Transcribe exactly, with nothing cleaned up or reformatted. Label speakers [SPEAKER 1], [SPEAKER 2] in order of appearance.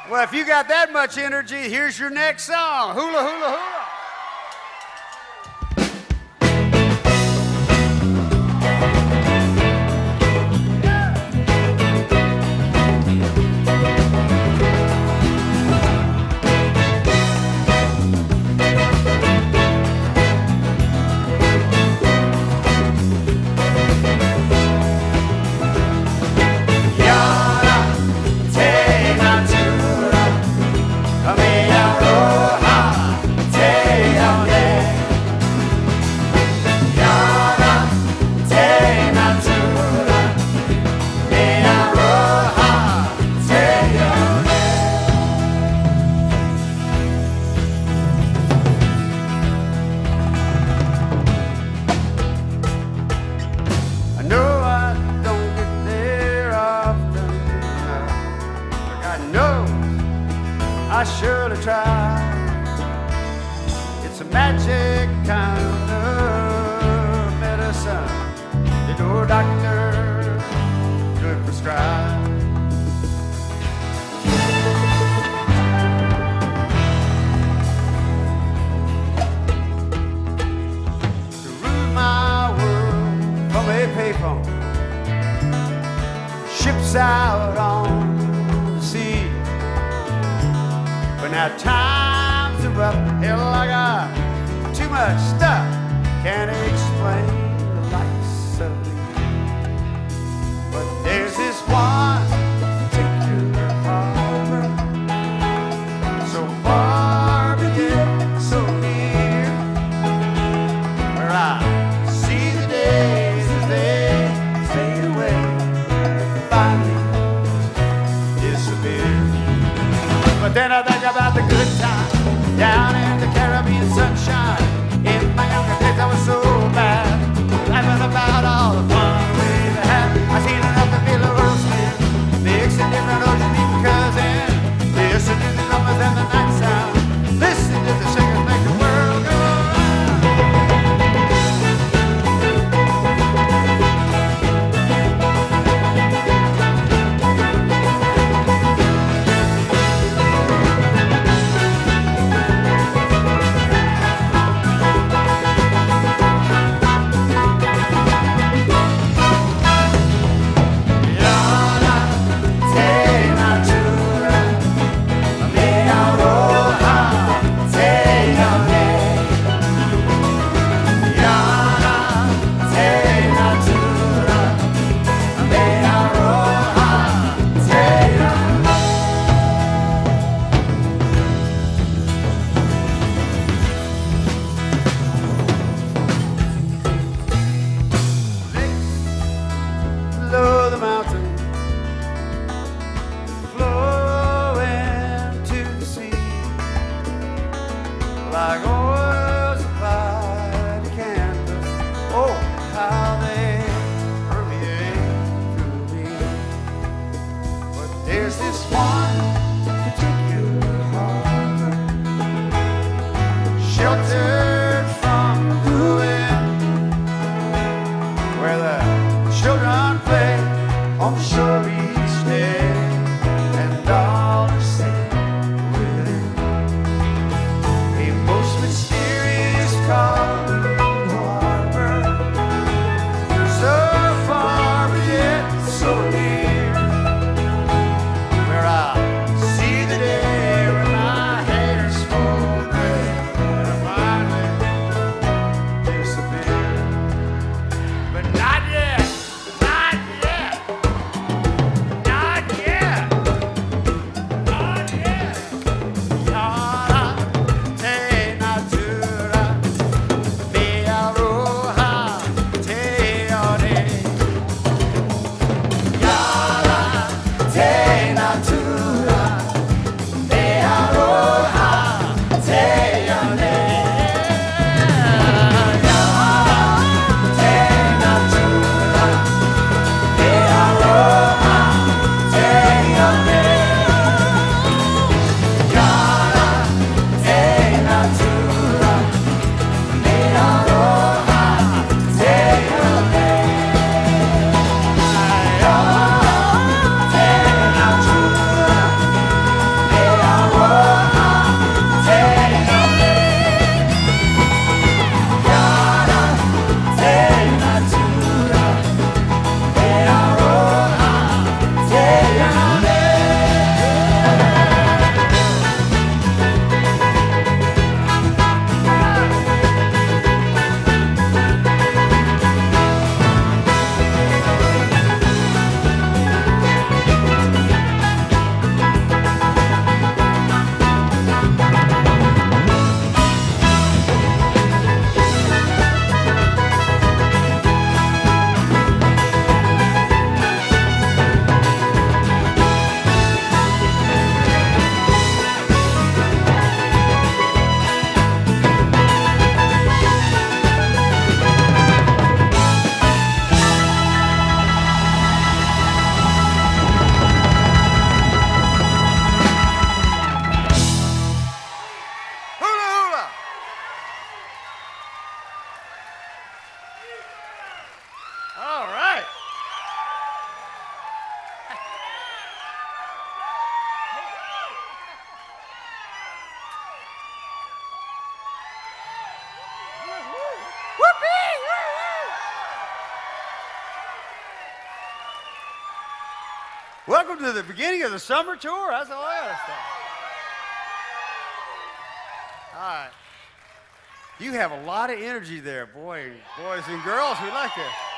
[SPEAKER 1] Well, if you got that much energy, here's your next song. Hula, hula, hula. I should have tried. It's a magic kind of medicine that no doctor could prescribe. To rule my world from a payphone, ships out on the sea. But now times are rough, hell I got too much stuff, can't explain the likes of me. But there's this one particular harbor, so far but yet so near, where I see the days as they fade away, finally disappear. But then I think about the good times down in the Caribbean sunshine. In my younger days I was so bad, laughing about all the fun we had. I seen enough to feel the world spin, mixing different ocean deep cousin. Listen to the numbers and the night sound, listen to the singers make the world go welcome to the beginning of the summer tour. That's all I gotta say. All right. You have a lot of energy there, boy, boys and girls. We like it.